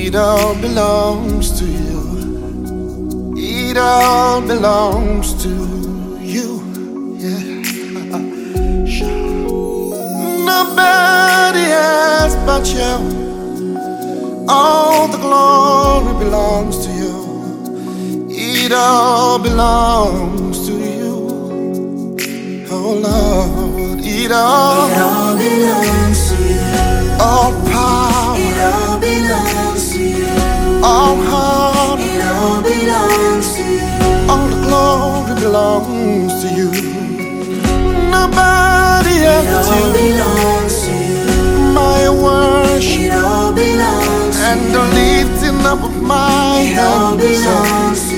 It all belongs to you. It all belongs to you. Yeah. Nobody else but you. All the glory belongs to you. It all belongs to you. Oh Lord, it all belongs to you. All power, it all belongs to you. All honor, it all belongs to you. All the glory belongs to you. Nobody else but you. Belongs to you. My worship, it all belongs to and the lifting up of my you. It all hands. belongs to you.